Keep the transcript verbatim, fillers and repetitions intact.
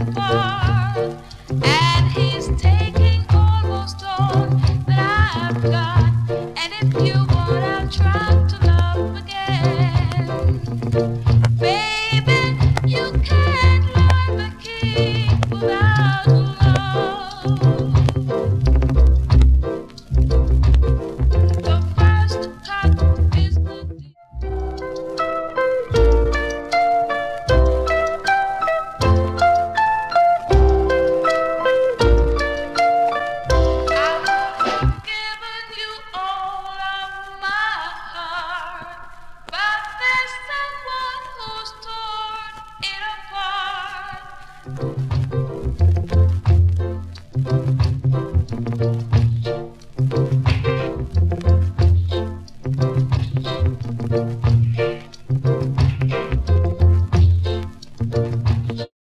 apart, and he's taking almost all that I've got. And if you want, I'll try to love again. Baby, you can't learn the key without love. The first cut is the deep. I've given you all of my heart, but there's someone who's torn it apart.